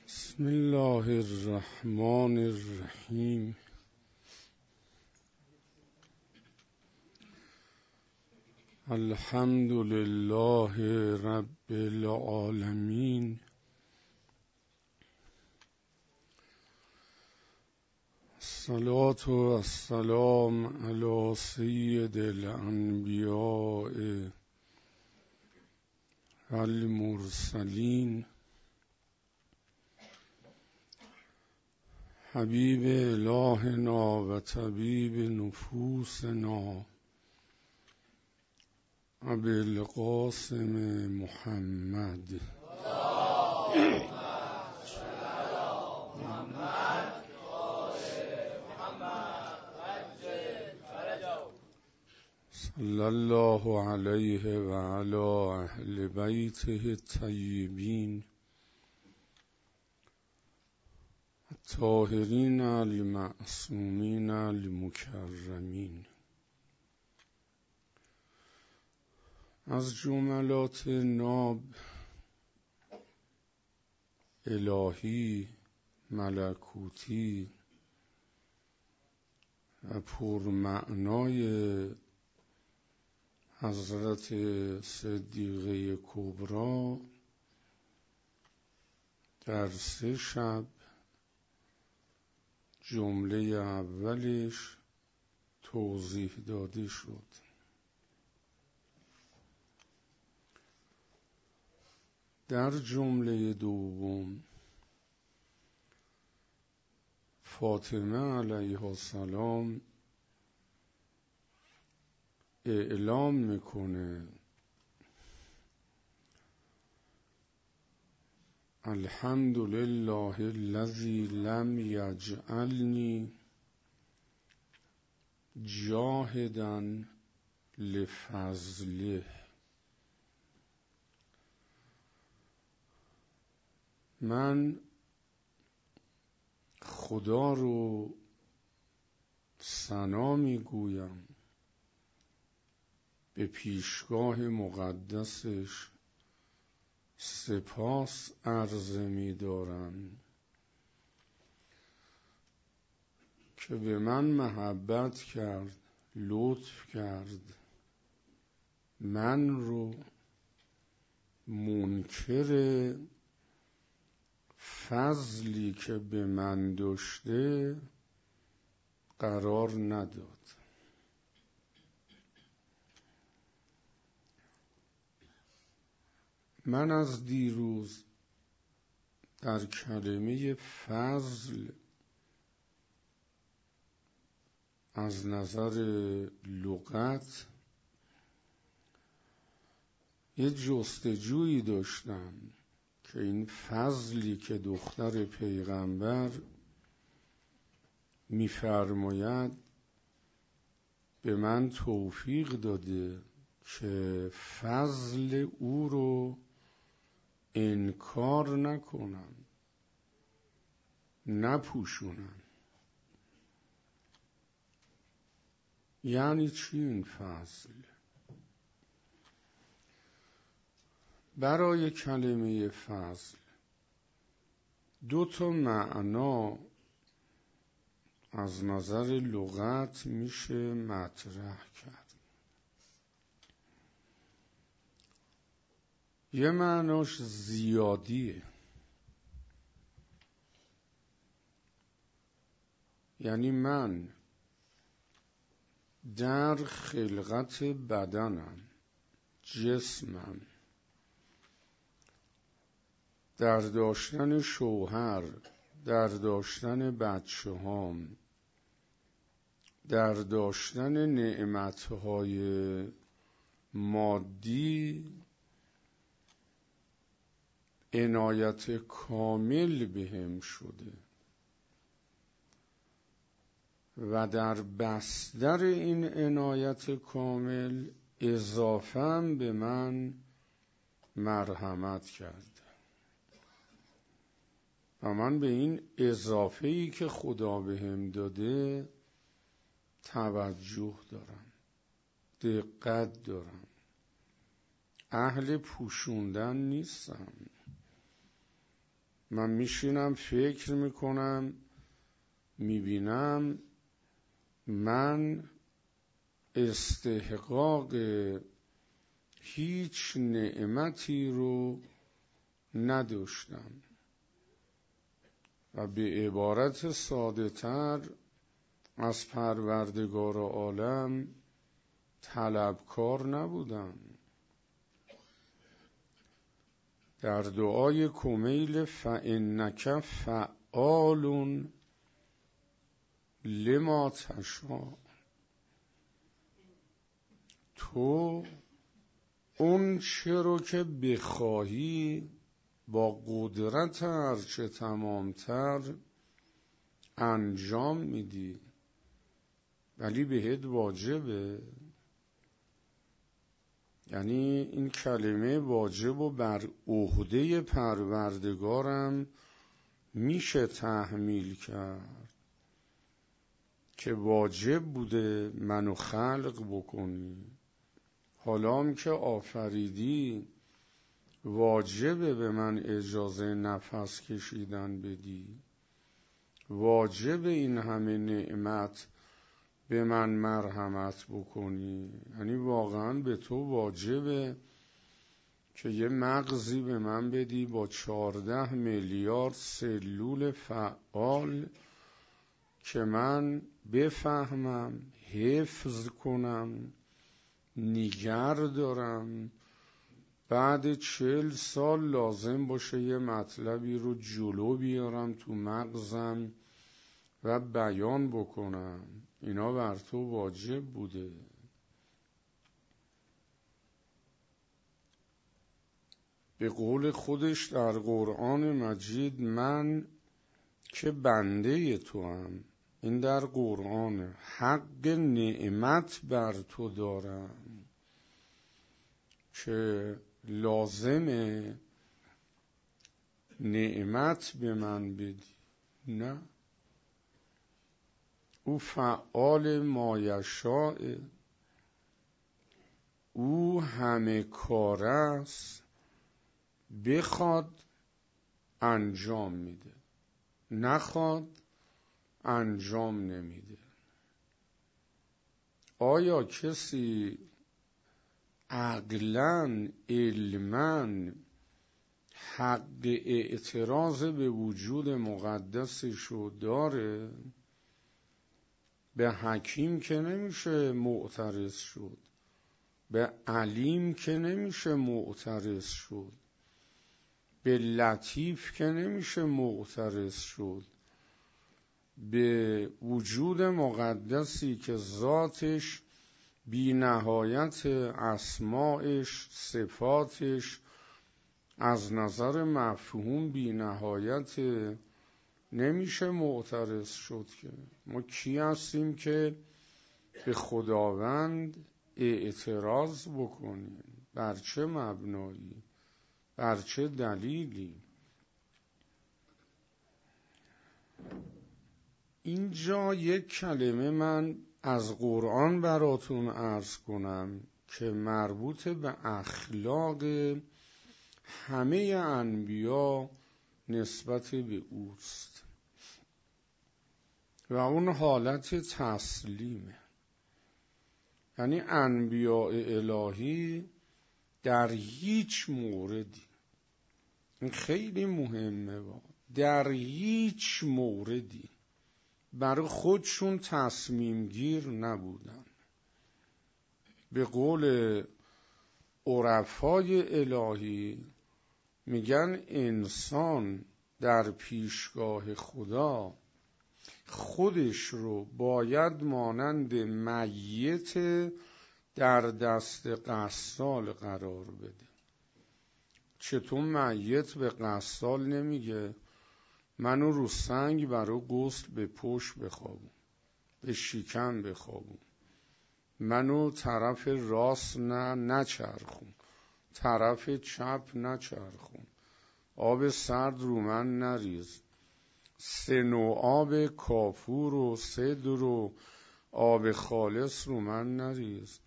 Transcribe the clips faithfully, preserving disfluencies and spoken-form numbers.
بسم الله الرحمن الرحیم. الحمد لله رب العالمین. الصلاة والسلام علی سید الانبیاء والمرسلین حبیب الهنا و طبیب نفوسنا ابی القاسم محمد صلی الله علیه و علی اهل بیته الطیبین الطاهرین المعصومین المکرمین. از جملات ناب، الهی، ملکوتی و پرمعنای حضرت صدیقه کبری در سه شب، جمله اولش توضیح داده شد. در جمله دوم فاطمه علیها السلام اعلام میکنه الحمد لله الذی لم یجعلنی جاهدا لفضله. من خدا رو ثنا میگویم، به پیشگاه مقدسش سپاس عرضه می‌دارم که به من محبت کرد، لطف کرد، من رو منکر فضلی که به من داشته قرار نداد. من از دیروز در کلمه فضل از نظر لغت یه جستجویی داشتم که این فضلی که دختر پیغمبر می‌فرماید به من توفیق داده که فضل او رو انکار نکنم، نپوشونم. یعنی چی این فضل؟ برای کلمه فضل دو تا معنا از نظر لغت میشه مطرح کرد. یه معناش زیادیه، یعنی من در خلقت بدنم، جسمم، در داشتن شوهر، در داشتن بچه هام، در داشتن نعمتهای مادی عنایت کامل بهم شده و در بستر این عنایت کامل اضافه به من مرحمت کرد و من به این اضافه‌ای که خدا بهم داده توجه دارم، دقت دارم، اهل پوشوندن نیستم. من میشینم فکر میکنم، میبینم من استحقاق هیچ نعمتی رو نداشتم و به عبارت ساده تر از پروردگار عالم طلبکار نبودم. در دعای کمیل فإنک فعال لما تشاء، تو اون چه رو که بخواهی با قدرت هرچه تمامتر انجام میدی، ولی بهت واجبه. یعنی این کلمه واجب و بر عهده پروردگارم میشه تحمیل کرد که واجب بوده منو خلق بکنی. حالا هم که آفریدی واجبه به من اجازه نفس کشیدن بدی، واجب این همه نعمت به من مرحمت بکنی. یعنی واقعا به تو واجبه که یه مغزی به من بدی با چهارده میلیارد سلول فعال که من بفهمم، حفظ کنم، نگر دارم، بعد چهل سال لازم باشه یه مطلبی رو جلو بیارم تو مغزم و بیان بکنم. اینا بر تو واجب بوده. به قول خودش در قرآن مجید من که بنده تو هم، این در قرآن، حق نعمت بر تو دارم که لازمه نعمت به من بدی. نه، او فعال مایشاء، او همه کار است، بخواد انجام میده، نخواد انجام نمیده. آیا کسی عقلاً علماً حق اعتراض به وجود مقدسشو داره؟ به حکیم که نمیشه معترض شد، به علیم که نمیشه معترض شد، به لطیف که نمیشه معترض شد. به وجود مقدسی که ذاتش بی نهایت، اسماعش، صفاتش از نظر مفهوم بی نهایت، نمیشه معترض شد. که ما کی هستیم که به خداوند اعتراض بکنیم؟ بر چه مبنایی؟ بر چه دلیلی؟ اینجا یک کلمه من از قرآن براتون عرض کنم که مربوط به اخلاق همه انبیا نسبت به اوست و اون حالت تسلیمه. یعنی انبیاء الهی در هیچ موردی، این خیلی مهمه، در هیچ موردی برای خودشون تصمیم گیر نبودن. به قول عرفای الهی میگن انسان در پیشگاه خدا خودش رو باید مانند میت در دست غسال قرار بده. چطور میت به غسال نمیگه منو رو سنگ برای غسل به پشت بخوابون، به شکم بخوابون، منو طرف راست نه نچرخون، طرف چپ نچرخون، آب سرد رو من نریز، سه نوع آب کافور و سدر و آب خالص رو من نریز.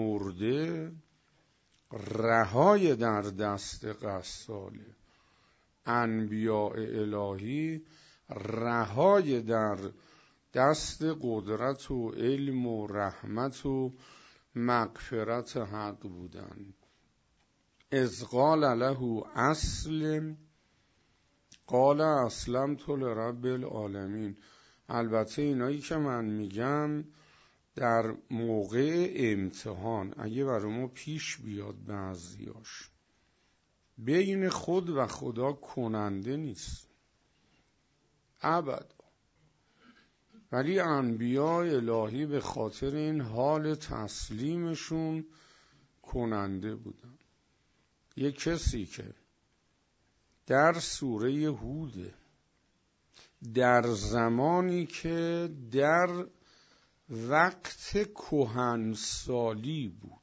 مرده رهای در دست غساله، انبیاء الهی رهای در دست قدرت و علم و رحمت و مغفرت حق بودند. اذ قال له اسلم قال اسلمت لرب العالمین. البته اینایی که من میگم در موقع امتحان اگه برای ما پیش بیاد بعضیاش، بین خود و خدا کننده نیست ابدا، ولی انبیاء الهی به خاطر این حال تسلیمشون کننده بودن. یک کسی که در سوره هود در زمانی که در وقت کهنسالی بود،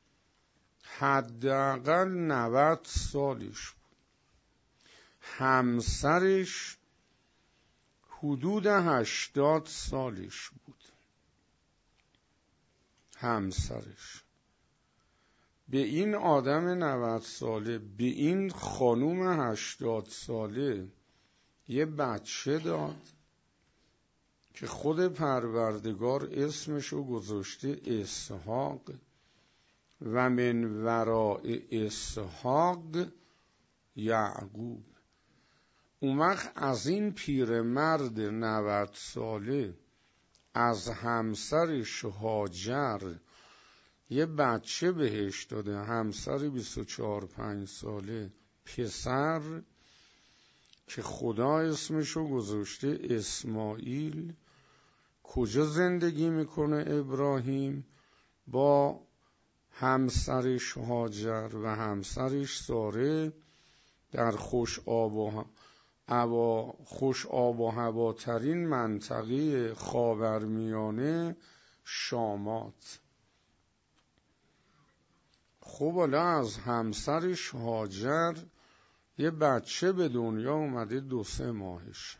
حداقل نود سالش بود، همسرش حدود هشتاد سالش بود، همسرش به این آدم نود ساله، به این خانوم هشتاد ساله یه بچه داد که خود پروردگار اسمشو گذاشته اسحاق و من وراء اسحاق یعقوب. اون وقت از این پیرمرد نود ساله از همسرش هاجر یه بچه بهش داده، همسر بیست و چهار پنج ساله پسر که خدا اسمشو گذاشته اسماعیل. کجا زندگی میکنه ابراهیم؟ با همسرش هاجر و همسرش ساره در خوش آب و هوا خوش آب و هواترین منطقه خاورمیانه شامات. خب حالا از همسرش هاجر یه بچه به دنیا اومده دو سه ماهش،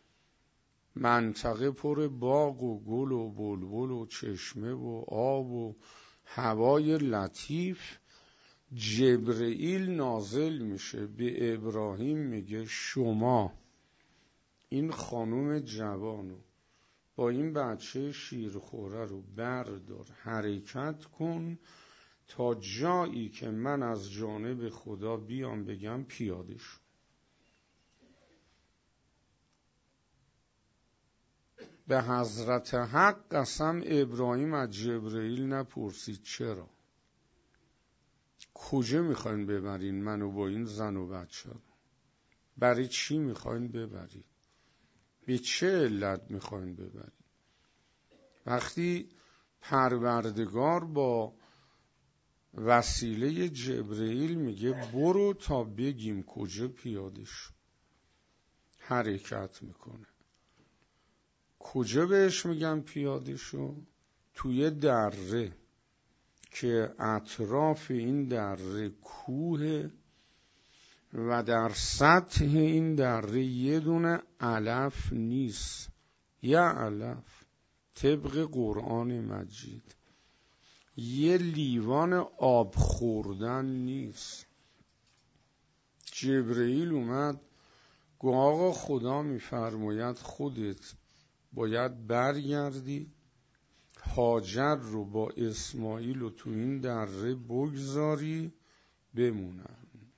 منطقه پر باغ و گل و بلبل و چشمه و آب و هوای لطیف. جبرئیل نازل میشه به ابراهیم میگه شما این خانوم جوانو با این بچه شیرخوره رو بردار حرکت کن تا جایی که من از جانب خدا بیام بگم پیاده شو. به حضرت حق قسم ابراهیم از جبرئیل نپرسید چرا، کجا میخواین ببرین منو با این زن و بچه رو؟ برای چی میخواین ببرید؟ به چه علت میخواین ببرید؟ وقتی پروردگار با وسیله جبرئیل میگه برو تا بگیم کجا پیاده شو، حرکت میکنه. کجا بهش میگم پیاده شو؟ توی دره که اطراف این دره کوه و در سطح این دره یه دونه علف نیست، یه علف طبق قرآن مجید، یه لیوان آب خوردن نیست. جبرئیل اومد گفت آقا خدا میفرماید خودت باید برگردی هاجر رو با اسماعیل رو تو این دره بگذاری بمونن.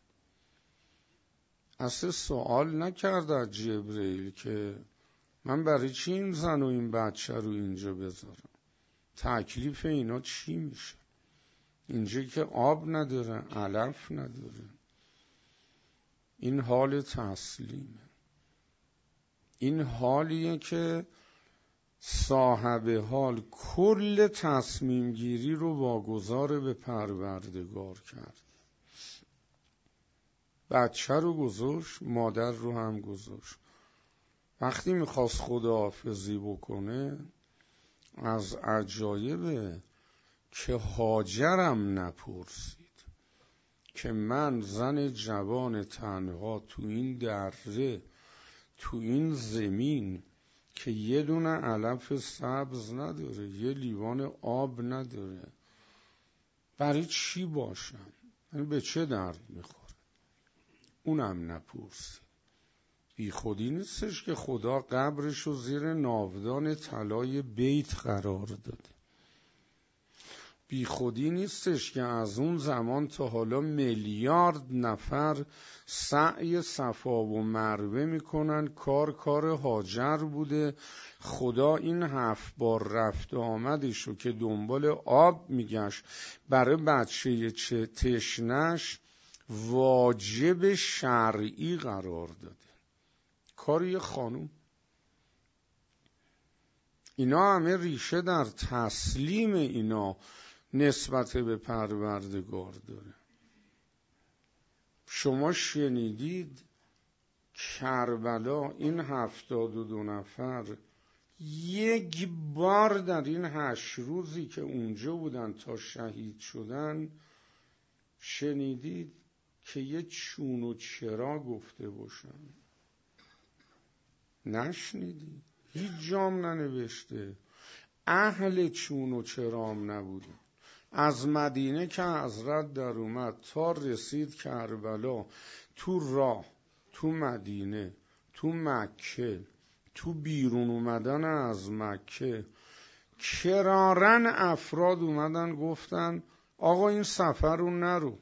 اصلا سوال نکرده از جبرئیل که من برای چی این زن و این بچه رو اینجا بذارم، تکلیف اینا چی میشه؟ اینجا که آب نداره، علف نداره. این حال تسلیمه. این حالیه که صاحب حال کل تصمیم گیری رو واگذار به پروردگار کرد. بچه رو گذاشت، مادر رو هم گذاشت. وقتی میخواست خداحافظی بکنه از عجایبه که هاجرم نپرسید که من زن جوان تنها تو این دره تو این زمین که یه دونه علف سبز نداره، یه لیوان آب نداره، برای چی باشم؟ یعنی به چه درد میخوره؟ اونم نپرسید. بی خودی نیستش که خدا قبرش رو زیر ناودان طلای بیت قرار داده. بی خودی نیستش که از اون زمان تا حالا میلیارد نفر سعی صفا و مروه میکنن. کار کار هاجر بوده. خدا این هفت بار رفت آمدش رو که دنبال آب میگشت برای بچه چه تشنش واجب شرعی قرار داده. کار یه خانوم. اینا همه ریشه در تسلیم اینا نسبت به پروردگار داره. شما شنیدید کربلا این هفتاد و دو نفر یک بار در این هشت روزی که اونجا بودن تا شهید شدن شنیدید که یه چون و چرا گفته باشن؟ نشنیدید. هیچ جام ننوشته. اهل چون و چرام نبودن. از مدینه که حضرت در اومد تا رسید کربلا، تو راه، تو مدینه، تو مکه، تو بیرون اومدن از مکه، کرارن افراد اومدن گفتن آقا این سفر رو نرو،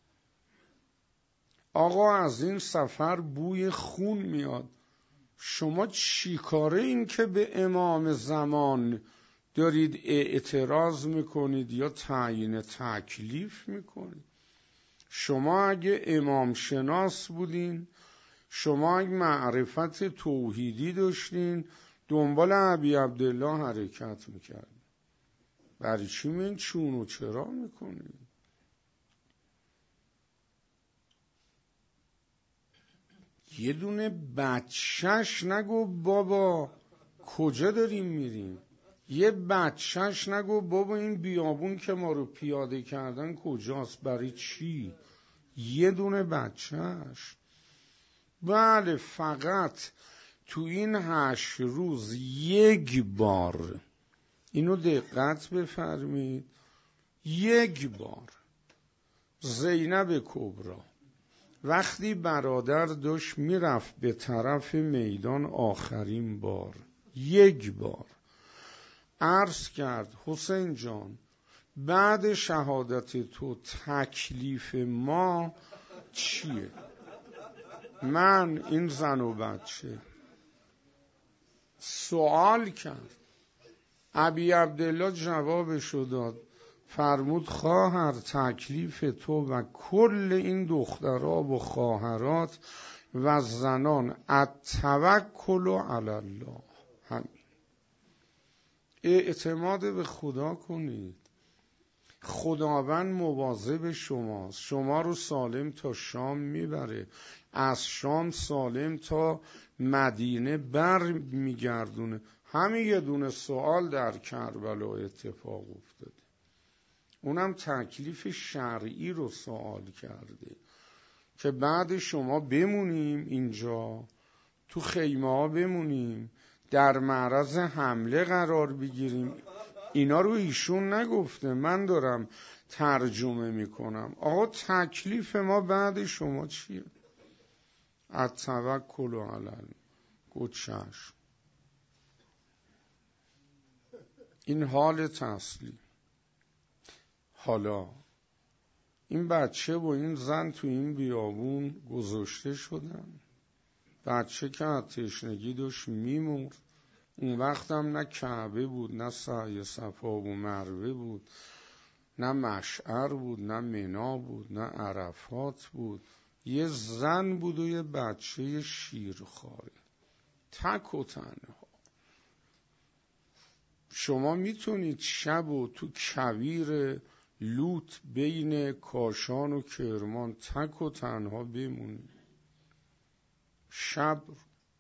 آقا از این سفر بوی خون میاد. شما چی کاره این که به امام زمان دارید اعتراض میکنید یا تعیین تکلیف میکنید؟ شما اگه امام شناس بودین، شما اگه معرفت توحیدی داشتین، دنبال ابی عبدالله حرکت میکردین. برای چی من چون و چرا میکنید؟ یه دونه بچهش نگو بابا کجا داریم میریم. یه بچهش نگو بابا این بیابون که ما رو پیاده کردن کجاست، برای چی؟ یه دونه بچهش. بله فقط تو این هشت روز یک بار، اینو دقت بفرمید، یک بار زینب کبرا وقتی برادر داشت میرفت به طرف میدان آخرین بار، یک بار عرض کرد حسین جان بعد شهادت تو تکلیف ما چیه؟ من این زن و بچه. سوال کرد. ابی عبدالله جوابشو داد، فرمود خواهر تکلیف تو و کل این دخترها و خواهرات و زنان التوکل علی الله. همین. اعتماد به خدا کنید. خداوند مواظب شماست. شما رو سالم تا شام میبره، از شام سالم تا مدینه بر میگردونه. همین یه دونه سوال در کربلا اتفاق افتاده. اونم تکلیف شرعی رو سوال کرده که بعد شما بمونیم اینجا تو خیمه ها بمونیم، در معرض حمله قرار بگیریم. اینا رو ایشون نگفته، من دارم ترجمه میکنم. آقا تکلیف ما بعد شما چیه؟ التوکل علی الله. گفت چشم. این حال تسلیم. حالا این بچه و این زن تو این بیابون گذاشته شدن. بچه که از تشنگی داشت میمرد. اون وقت هم نه کعبه بود، نه سعی صفا و مروه بود، نه مشعر بود، نه منا بود، نه عرفات بود. یه زن بود و یه بچه شیرخواره، تک و تنها. شما میتونید شب و تو کویر لوط بین کاشان و کرمان تک و تنها بمونید شب؟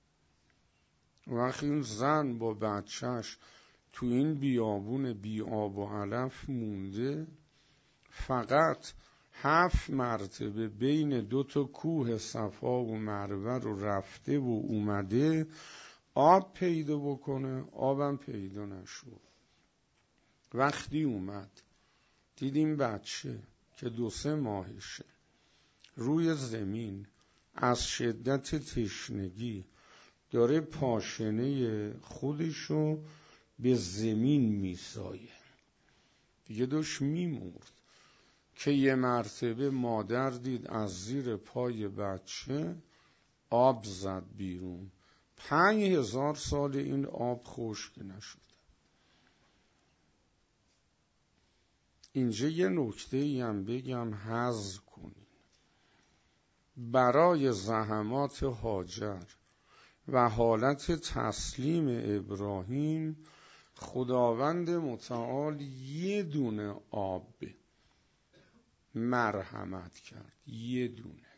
وقتی این زن با بچهش تو این بیابون بی آب و علف مونده، فقط هفت مرتبه بین دو تا کوه صفا و مروه رو رفته و اومده آب پیدا بکنه، آبم پیدا نشد. وقتی اومد دیدیم بچه که دو سه ماهشه روی زمین از شدت تشنگی داره پاشنه خودشو به زمین میسایه، دیگه داشت میمرد که یه مرتبه مادر دید از زیر پای بچه آب زد بیرون. پنج هزار سال این آب خشک نشد. اینجا یه نکته ای هم بگم حذف کنین. برای زحمات هاجر و حالت تسلیم ابراهیم خداوند متعال یه دونه آب مرحمت کرد، یه دونه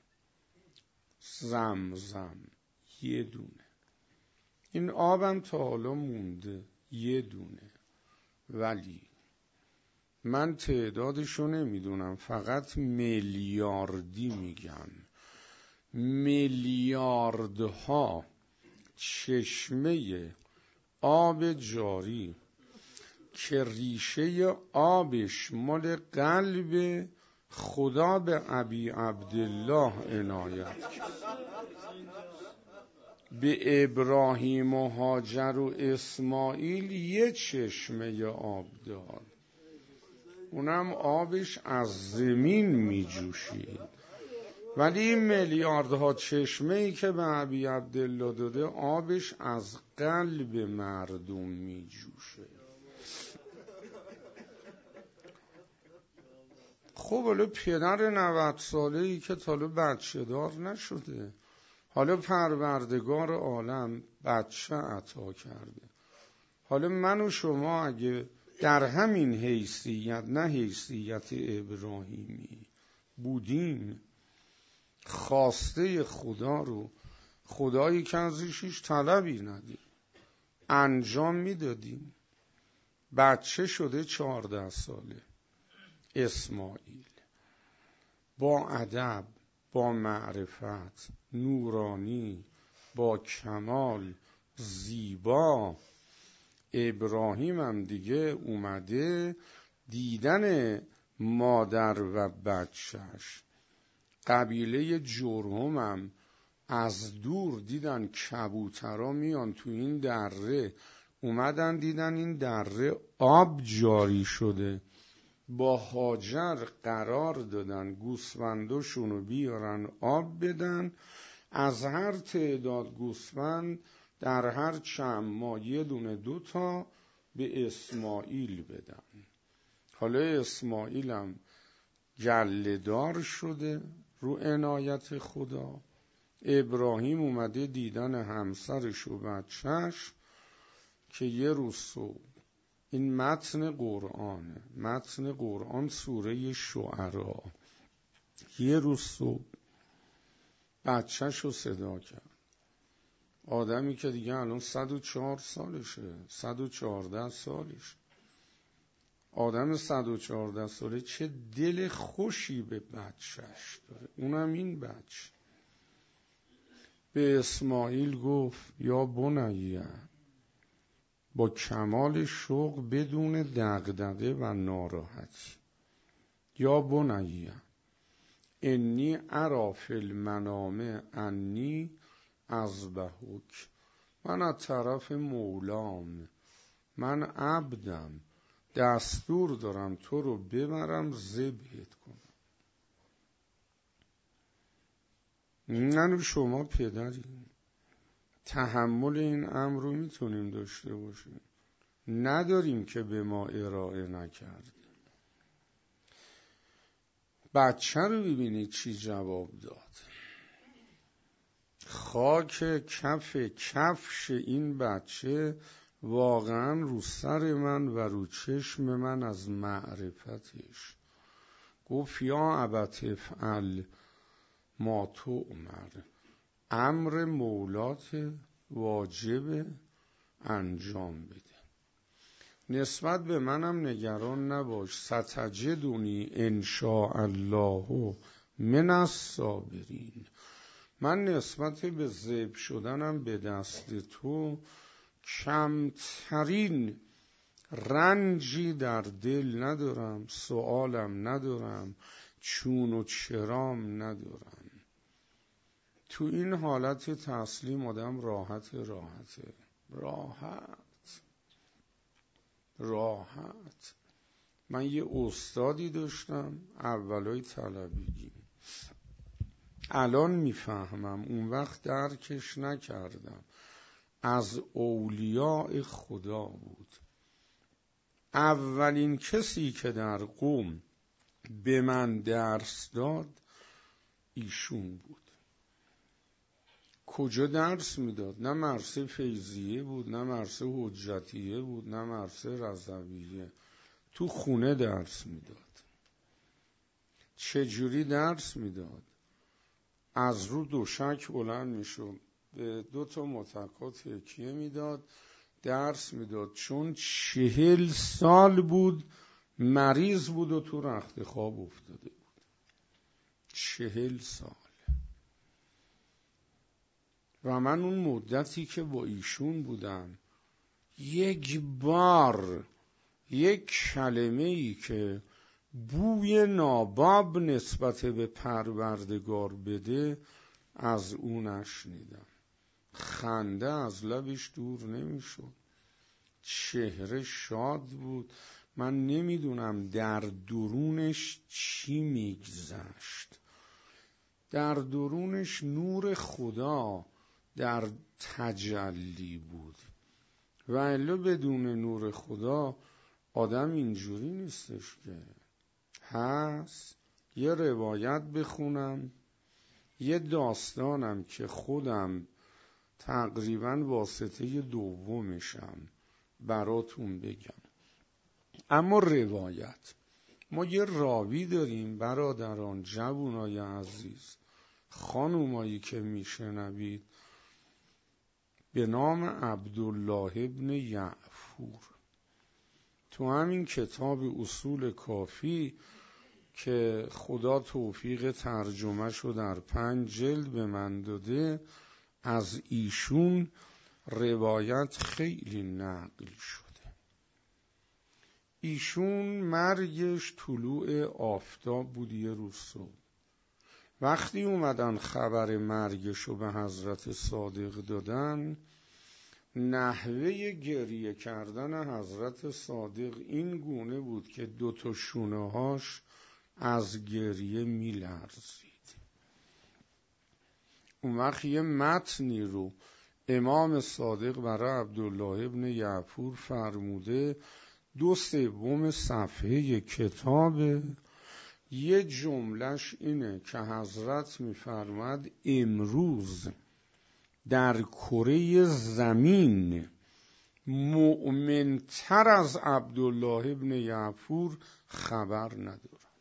زمزم، یه دونه. این آبم تا حالا مونده، یه دونه. ولی من تعدادشو نمیدونم، فقط میلیاردی میگن، میلیاردها چشمه آب جاری که ریشه آبش مال قلب خدا به ابی عبدالله عنایت کرد، به ابراهیم و هاجر و اسماعیل یه چشمه آب داد، اونم آبش از زمین می جوشید. ولی این میلیاردها چشمه ای که به ابی عبدالله داده آبش از قلب مردم می جوشه. خب حالا پدر نود ساله ای که تا حالا بچه دار نشده، حالا پروردگار عالم بچه عطا کرده. حالا من و شما اگه در همین حیثیت، نه حیثیت ابراهیمی بودیم، خواسته خدا رو، خدایی که ازش هیچ طلبی ندیم، انجام میدادیم. بچه شده چهارده ساله اسماعیل، با ادب، با معرفت، نورانی، با کمال، زیبا. ابراهیم هم دیگه اومده دیدن مادر و بچهش. قبیله جرهم هم از دور دیدن کبوترها میان تو این دره، اومدن دیدن این دره آب جاری شده، با هاجر قرار دادن گوسفنداشونو بیارن آب بدن. از هر تعداد گوسفند در هر چند ماه یه دونه دوتا به اسماعیل بدن. حالا اسماعیل هم گله‌دار شده رو عنایت خدا. ابراهیم اومده دیدن همسرش و بچهش که یه روز صبح، این متن قرآنه، متن قرآن سوره شعرا، یه روز صبح بچهش رو صدا کرد. آدمی که دیگه الان صد و چهار سالشه، صد و چهارده سالش. آدم صد و چهارده ساله چه دل خوشی به بچهش داره، اونم این بچه. به اسماعیل گفت یا بنیه، با کمال شوق بدون دغدغه و ناراحتی، یا بنیه انی اری فی المنام انی اذبحک، من از طرف مولام، من عبدم، دستور دارم تو رو ببرم ذبحت کنم. من و شما پدریم، تحمل این امر رو میتونیم داشته باشیم؟ نداریم که به ما ارائه نکرد. بچه رو ببینید چی جواب داد. خاک کف کفش این بچه واقعا رو سر من و رو چشم من از معرفتش. گفت یا ابت افعل ما تؤمر، امر مولات واجب انجام بده. نسبت به منم نگران نباش، ستجدونی ان شاء الله من الصابرین. من نسبت به ذبح شدنم به دست تو کمترین رنجی در دل ندارم، سوالم ندارم، چون و چرام ندارم. تو این حالت تسلیم آدم راحت راحته راحت راحت. من یه استادی داشتم اولای طلبگی، الان میفهمم، اون وقت درکش نکردم، از اولیاء خدا بود. اولین کسی که در قم به من درس داد ایشون بود. کجا درس میداد؟ نه مرسه فیضیه بود، نه مرسه حجتیه بود، نه مرسه رضویه. تو خونه درس میداد. چجوری درس میداد؟ از رو دوشک بلند میشد، به دو تا متکا تکیه میداد، درس میداد. چون چهل سال بود مریض بود و تو رخت خواب افتاده بود. چهل سال. و من اون مدتی که با ایشون بودم یک بار یک کلمه ای که بوی ناباب نسبت به پروردگار بده از اون نشنیدم. خنده از لبش دور نمیشد، چهره شاد بود. من نمیدونم در درونش چی میگذشت. در درونش نور خدا در تجلی بود. و الا بدون نور خدا آدم اینجوری نیستش که هست. یه روایت بخونم، یه داستانم که خودم تقریبا واسطه دومشم براتون بگم. اما روایت، ما یه راوی داریم برادران، جوانای عزیز، خانومایی که میشنوید، به نام عبدالله ابن یعفور. تو همین کتاب اصول کافی که خدا توفیق ترجمه شو در پنج جلد به من داده، از ایشون روایت خیلی نقل شده. ایشون مرگش طلوع آفتاب بود یه روز صبح. وقتی اومدن خبر مرگشو به حضرت صادق دادن، نحوه گریه کردن حضرت صادق این گونه بود که دو تا شونه هاش از گریه می لرزید. اون وقت یه متنی رو امام صادق برای عبدالله ابن یعفور فرموده، دو سوم صفحه کتابه. یه جملهش اینه که حضرت می‌فرماد امروز در کره زمین مؤمن‌تر از عبدالله ابن یعفور خبر ندارم.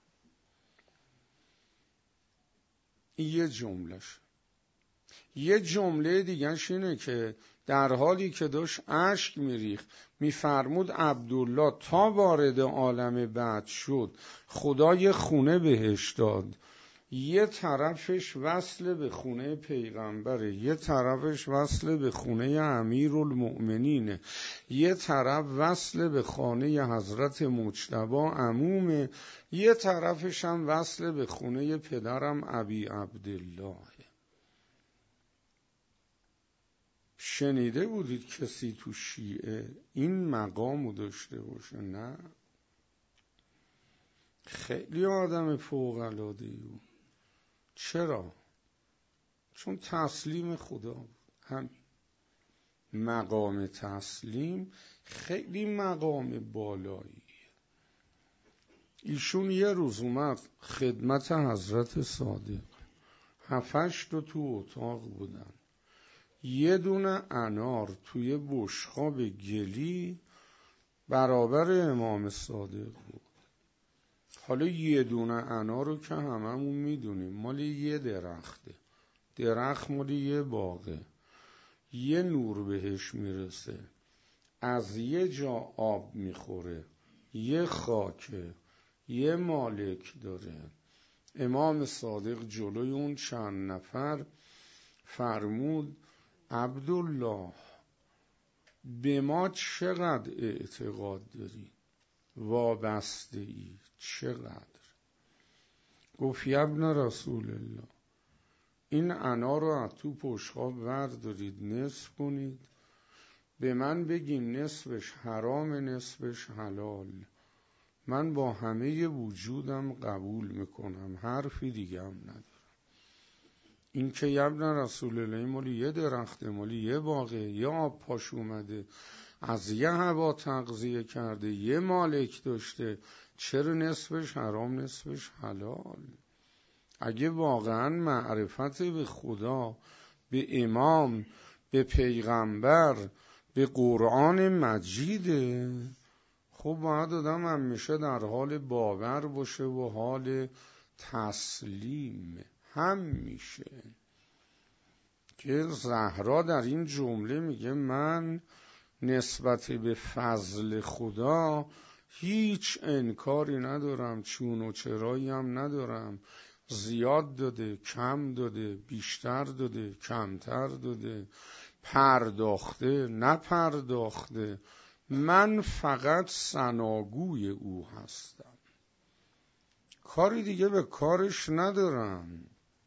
این یه جملهش. یه جمله دیگهش اینه که در حالی که داشت اشک میریخت میفرمود عبدالله تا وارد عالم بعد شد خدا یه خونه بهش داد، یه طرفش وصل به خونه پیغمبره، یه طرفش وصل به خونه امیرالمؤمنینه، یه طرف وصل به خانه حضرت مجتبی عمومه، یه طرفش هم وصل به خونه پدرم ابی عبدالله. شنیده بودید کسی تو شیعه این مقامو داشته باشه؟ نه. خیلی آدم فوق‌العاده‌ای بود. چرا؟ چون تسلیم خدا بود. هم مقام تسلیم خیلی مقام بالایی. ایشون یه روز اومد خدمت حضرت صادق، هفتش تا تو اتاق بودن، یه دونه انار توی بشقاب گلی برابر امام صادق بود. حالا یه دونه انار رو که هممون میدونیم مال یه درخته، درخت مال یه باغه، یه نور بهش میرسه، از یه جا آب میخوره، یه خاکه، یه مالک داره. امام صادق جلوی اون چند نفر فرمود عبدالله به ما چقدر اعتقاد داری؟ وابسته ای؟ چقدر؟ گفت ابن رسول الله این انار رو از تو بشقاب وردارید نصف کنید، به من بگین نصفش حرام نصفش حلال، من با همه وجودم قبول میکنم، حرفی دیگه هم ندارم. این که یبن رسول الله مالی یه درخته، مالی یه باغه، یه آب پاش اومده، از یه هوا تغذیه کرده، یه مالک داشته، چرا نصفش حرام نصفش حلال؟ اگه واقعا معرفت به خدا، به امام، به پیغمبر، به قرآن مجیده، خب باید آدم همیشه در حال باور باشه و حال تسلیم. هم میشه که زهرا در این جمله میگه من نسبت به فضل خدا هیچ انکاری ندارم، چون و چرایی هم ندارم، زیاد داده کم داده، بیشتر داده کمتر داده، پرداخته نپرداخته، من فقط ثناگوی او هستم، کاری دیگه به کارش ندارم.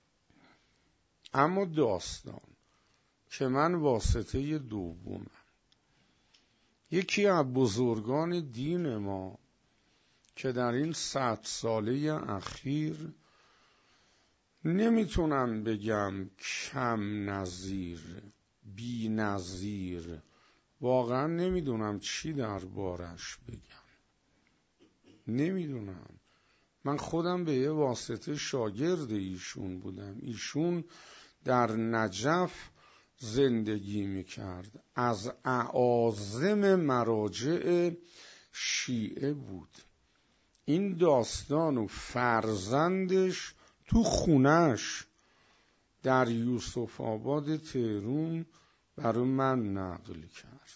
اما داستان که من واسطه دومم، یکی از بزرگان دین ما که در این صد ساله اخیر نمیتونم بگم کم نظیر، بی نظیر، واقعا نمیدونم چی دربارش بگم، نمیدونم. من خودم به یه واسطه شاگرد ایشون بودم، ایشون در نجف زندگی میکرد، از اعاظم مراجع شیعه بود. این داستان و فرزندش تو خونش در یوسف آباد تهران برای من نقل کرد.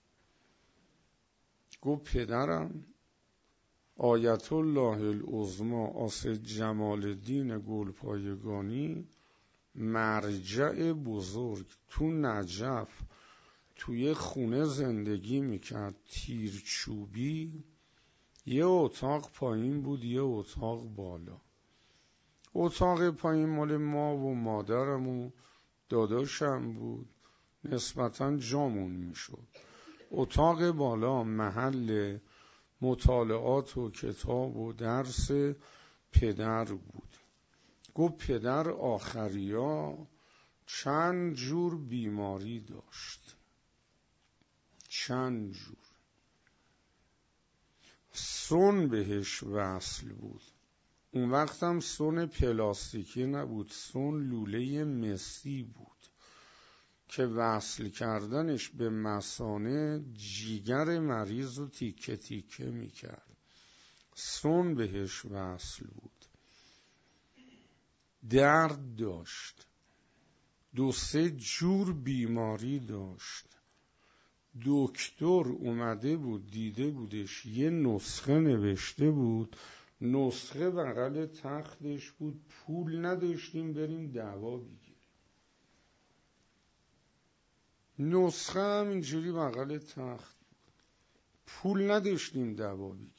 گفت پدرم آیت الله العظمی اسد جمال الدین گلپایگانی مرجع بزرگ تو نجف توی خونه زندگی میکرد، تیرچوبی، یه اتاق پایین بود یه اتاق بالا. اتاق پایین مال ما و مادرم و داداشم بود، نسبتاً جامون میشد. اتاق بالا محل مطالعات و کتاب و درس پدر بود. گفت پدر آخریا چند جور بیماری داشت، چند جور. سون بهش وصل بود، اون وقت هم سون پلاستیکی نبود، سون لوله مسی بود که وصل کردنش به مثانه جیگر مریض رو تیکه تیکه میکرد. سون بهش وصل بود. درد داشت، دو سه جور بیماری داشت. دکتر اومده بود دیده بودش، یه نسخه نوشته بود، نسخه بغل تختش بود، پول نداشتیم بریم دوا بگیریم، نسخه هم اینجوری بغل تخت بود، پول نداشتیم دوا بگیریم.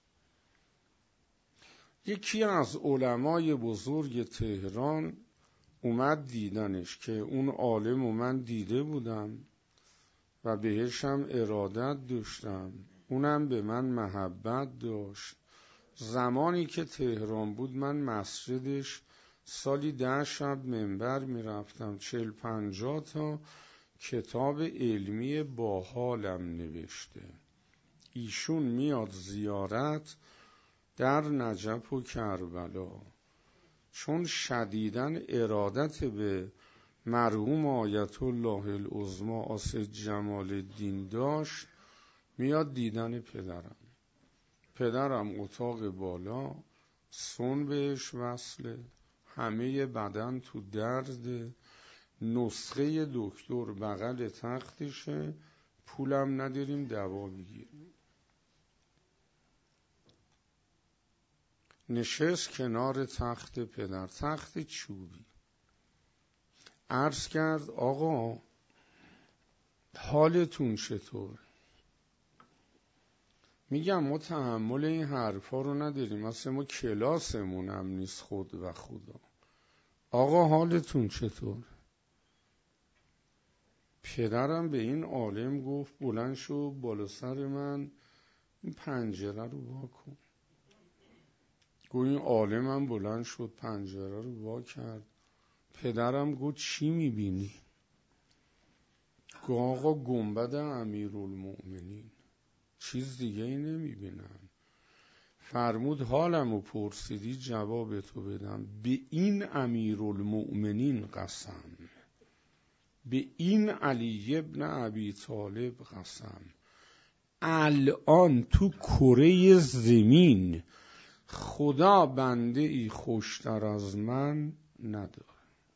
یکی از علمای بزرگ تهران اومد دیدنش، که اون عالم و من دیده بودم و بهش هم ارادت داشتم، اونم به من محبت داشت. زمانی که تهران بود من مسجدش سالی ده شب منبر میرفتم، چل پنجاه تا کتاب علمی باحالم نوشته. ایشون میاد زیارت در نجف و کربلا، چون شدیداً ارادت به مرحوم آیت الله العظمی اسد جمال الدین داشت، میاد دیدن پدرم. پدرم اتاق بالا، سون بهش وصله، همه بدن تو درد، نسخه دکتر بغل تختشه، پولم نداریم دوا بگیریم. نشست کنار تخت پدر، تخت چوبی، عرض کرد آقا حالتون چطور؟ میگم ما تحمل این حرفا رو نداریم، اصلا ما کلاسمون هم نیست خود و خدا. آقا حالتون چطور؟ پدرم به این عالم گفت بلند شو بالا سر من این پنجره رو وا کن. گفت این عالمم بلند شد پنجره رو وا کرد. پدرم گفت چی میبینی؟ گفت آقا گنبد امیرالمؤمنین، چیز دیگه ای نمیبینم. فرمود حالمو پرسیدی جواب تو بدم، به این امیرالمؤمنین قسم، به این علی ابن ابی طالب قسم، الان تو کره زمین خدا بنده ای خوشتر از من نداره.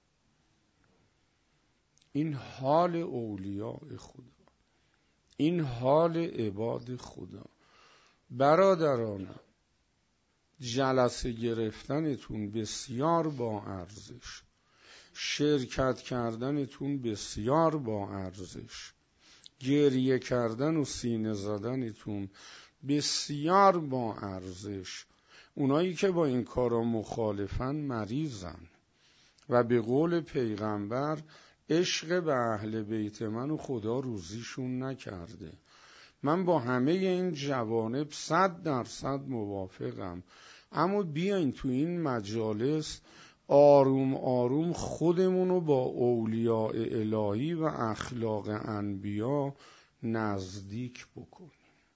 این حال اولیاء خدا، این حال عباد خدا. برادرانم، جلسه گرفتنتون بسیار با ارزش، شرکت کردنتون بسیار با ارزش، گریه کردن و سینه زدنتون بسیار با ارزش. اونایی که با این کارا مخالفن مریضن و به قول پیغمبر عشق به اهل بیت من و خدا روزیشون نکرده. من با همه این جوانب صد درصد موافقم، اما بیاین تو این مجالس آروم آروم خودمونو با اولیاء الهی و اخلاق انبیا نزدیک بکنیم.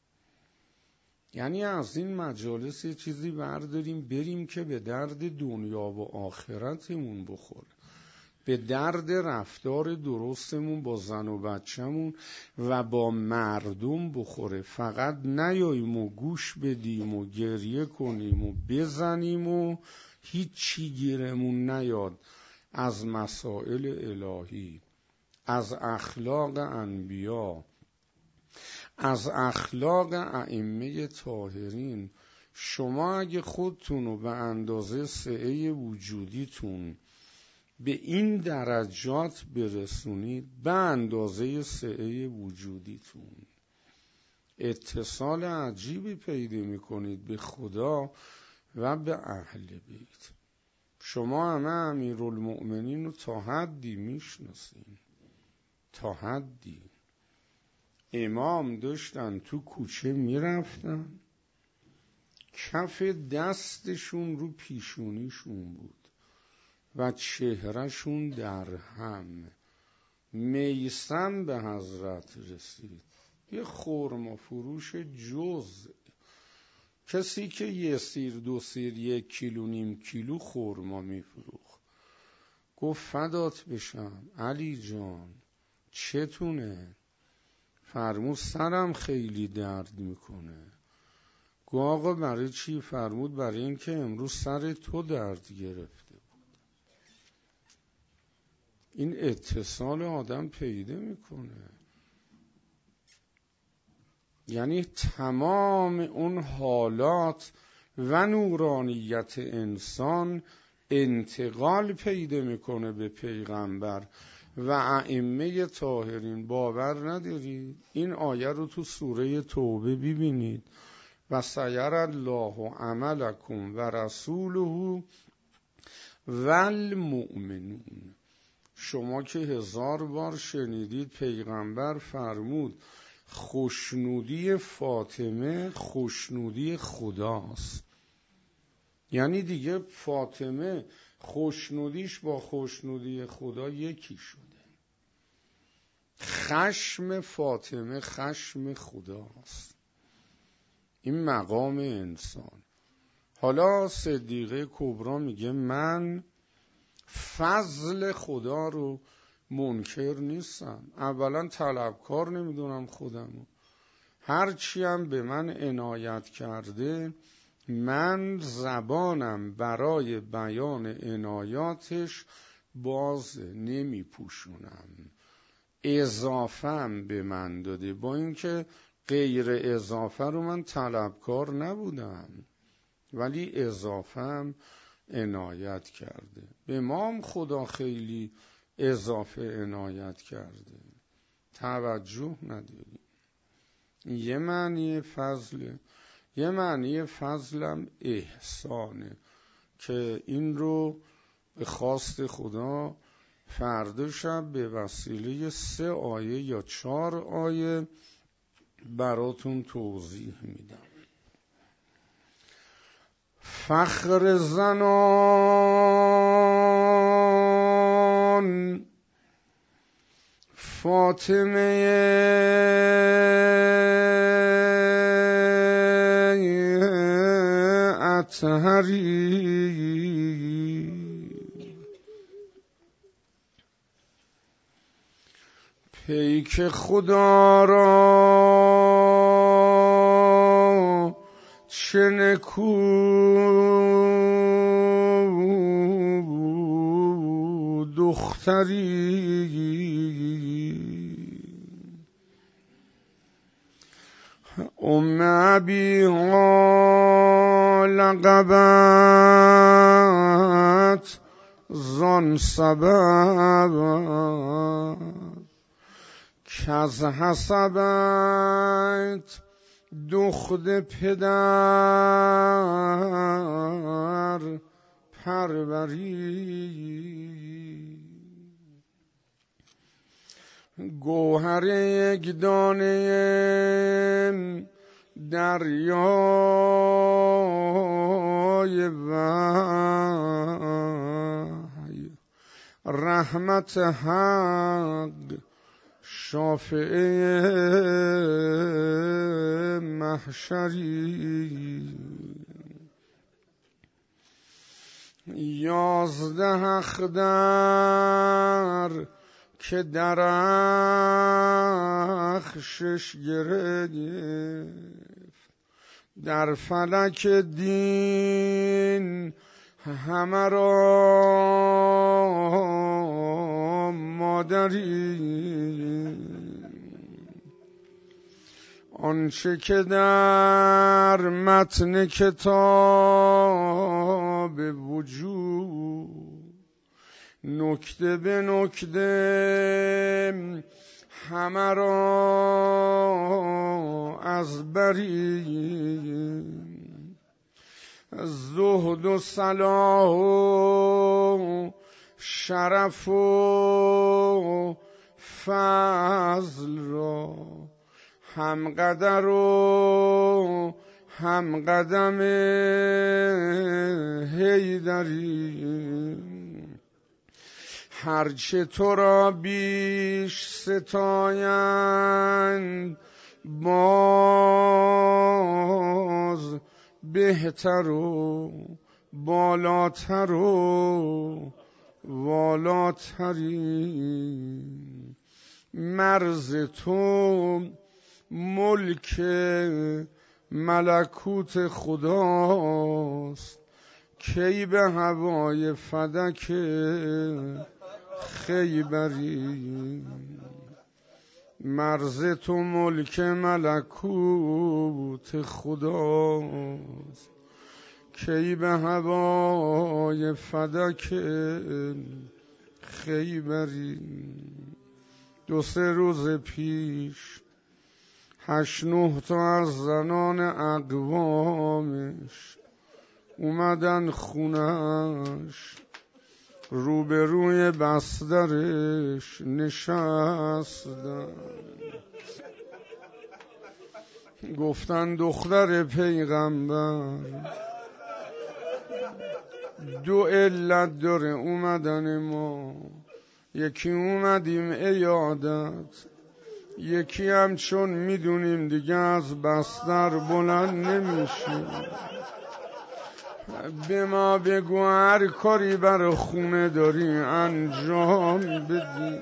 یعنی از این مجالس یه چیزی برداریم بریم که به درد دنیا و آخرتمون بخوره، به درد رفتار درستمون با زن و بچه‌مون و با مردم بخوره. فقط نیاییم و گوش بدیم و گریه کنیم و بزنیم و هیچی گیرمون نیاد از مسائل الهی، از اخلاق انبیا، از اخلاق ائمه طاهرین. شما اگه خودتونو به اندازه سعه وجودیتون به این درجات برسونید، به اندازه سعه وجودیتون اتصال عجیبی پیدا میکنید به خدا و به اهل بیت. شما همه امیرالمؤمنین رو تا حدی میشناسین، تا حدی. امام داشتن تو کوچه میرفتن، کف دستشون رو پیشونیشون بود و چهرهشون در هم. میسم به حضرت رسید، یه خرما فروش جز، کسی که یه سیر دو سیر یک کیلو نیم کیلو خرما میفروخت. گفت فدات بشم علی جان چتونه؟ فرمود سرم خیلی درد میکنه. گفت آقا برای چی؟ فرمود برای این که امروز سر تو درد گرفته بود. این اتصال آدم پیدا میکنه. یعنی تمام اون حالات و نورانیت انسان انتقال پیدا میکنه به پیغمبر و ائمه طاهرین. باور نداری؟ این آیه رو تو سوره توبه ببینید، و سیر الله عملکم و رسوله و المؤمنون. شما که هزار بار شنیدید پیغمبر فرمود خوشنودی فاطمه خوشنودی خداست. یعنی دیگه فاطمه خوشنودیش با خوشنودی خدا یکی شده. خشم فاطمه خشم خداست. این مقام انسان. حالا صدیقه کبرا میگه من فضل خدا رو منکر نیستم، اولا طلبکار نمیدونم خودمو، هرچی هم به من عنایت کرده من زبانم برای بیان عنایاتش باز نمی پوشونم، اضافهم به من داده، با اینکه غیر اضافه رو من طلبکار نبودم ولی اضافهم عنایت کرده. به ما هم خدا خیلی اضافه عنایت کرده، توجه نداریم. یه معنی فضله، یه معنی فضلم احسانه که این رو به خواست خدا فردا شب به وسیله سه آیه یا چهار آیه براتون توضیح میدم. فخر زنان فاطمه اطهری پیک خدا را چه نکو دختری ام ابیها لقبت زان سبب کز حسبت دخت پدر پروری گوهر یک دانه دریای وحی رحمت حق شافعه محشری یازده اختر که درخشش گرفت در فلک دین همه را مادری آنچه که در متن کتاب وجود نکته به نکته همه را از بری زهد و صلاح و شرف و فضل را هم قدر و هم قدم حیدری هرچه تو را بیش ستایند باز بهتر و بالاتر و والاتری مرز تو ملک ملکوت خداست کی به هوای فدک خیبری مرز تو ملک ملکوت خداست کی به هوای فدک خیبری دو سه روز پیش هشت نه تا از زنان اقوامش اومدن خونش روبروی بسترش نشستن گفتن دختر پیغمبر دو علت داره اومدن ما یکی اومدیم عیادت یکی هم چون میدونیم دیگه از بستر بلند نمیشیم به ما بگو هر کاری برای خونه داری انجام بدی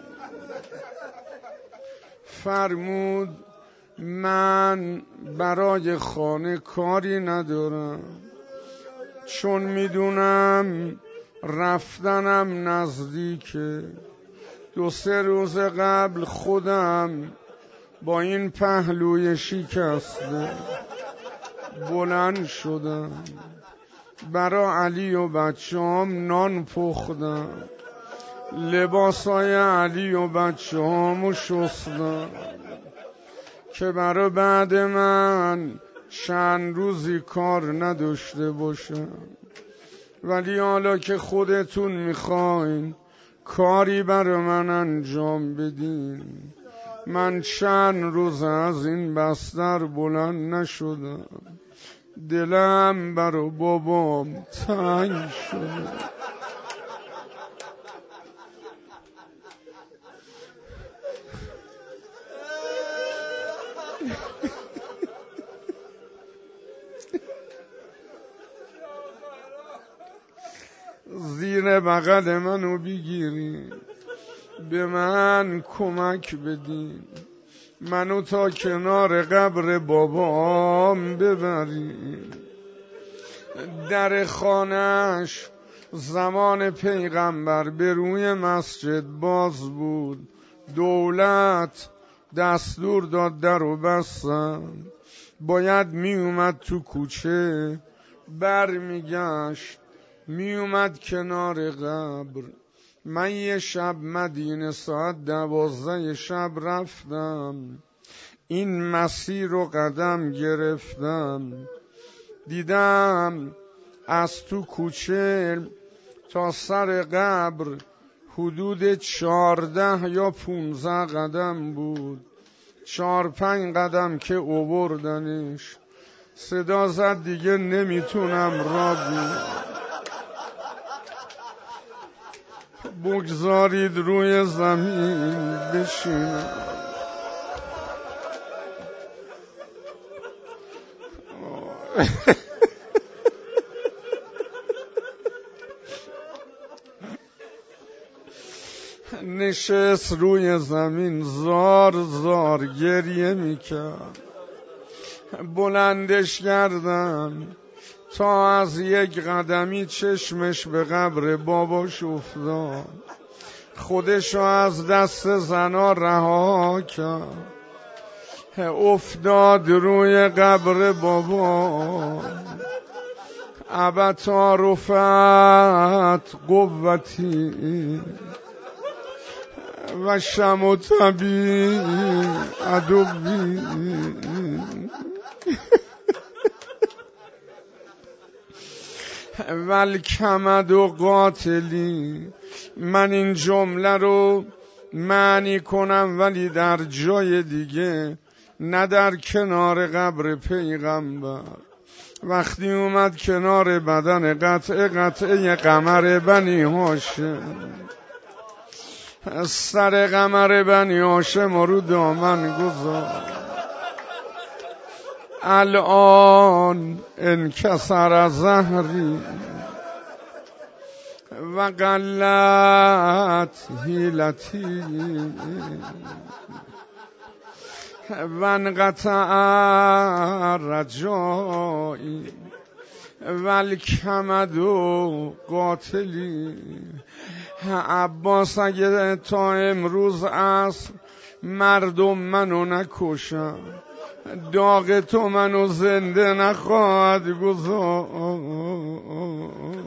فرمود من برای خانه کاری ندارم چون میدونم رفتنم نزدیکه دو سه روز قبل خودم با این پهلوی شکسته بلند شدم برا علی و بچه‌هام نان پختم لباسای علی و بچه‌هامو شستم که برا بعد من چند روزی کار نداشته باشم ولی حالا که خودتون میخواین کاری برای من انجام بدین، من چند روز از این بستر بلند نشدم، دلم برای بابام تنگ شده. زیر بغل منو بگیرین، به من کمک بدین، منو تا کنار قبر بابام ببرین. در خانه‌اش زمان پیغمبر به روی مسجد باز بود، دولت دستور داد در و بستن، باید می اومد تو کوچه، بر میگشت می اومد کنار قبر. من یه شب مدینه ساعت دوازده شب رفتم، این مسیر رو قدم گرفتم، دیدم از تو کوچه تا سر قبر حدود چارده یا پونزده قدم بود. چار پنج قدم که اووردنش، صدا زد دیگه نمیتونم را بود، بگذارید روی زمین بشینم. نشست روی زمین، زار زار گریه میکرد. بلندش کردم تا از یک قدمی چشمش به قبر باباش افتاد، خودشو از دست زنا رها کرد، افتاد روی قبر بابا. ابتا رفعت قوتی و شمتبی عدوی ول کمد و قاتلی. من این جمله رو معنی کنم ولی در جای دیگه، نه در کنار قبر پیغمبر. وقتی اومد کنار بدن قطعه قطعه قمر بنی هاشم، سر قمر بنی هاشم رو دامن گذاشت. الان انکسر ظهری و قلت حیلتی و انقطع رجایی و الکمد قاتلی. عباس اگه تا امروز عصر مردم منو نکشن، داغ تو منو زنده نخواهد گذاشت.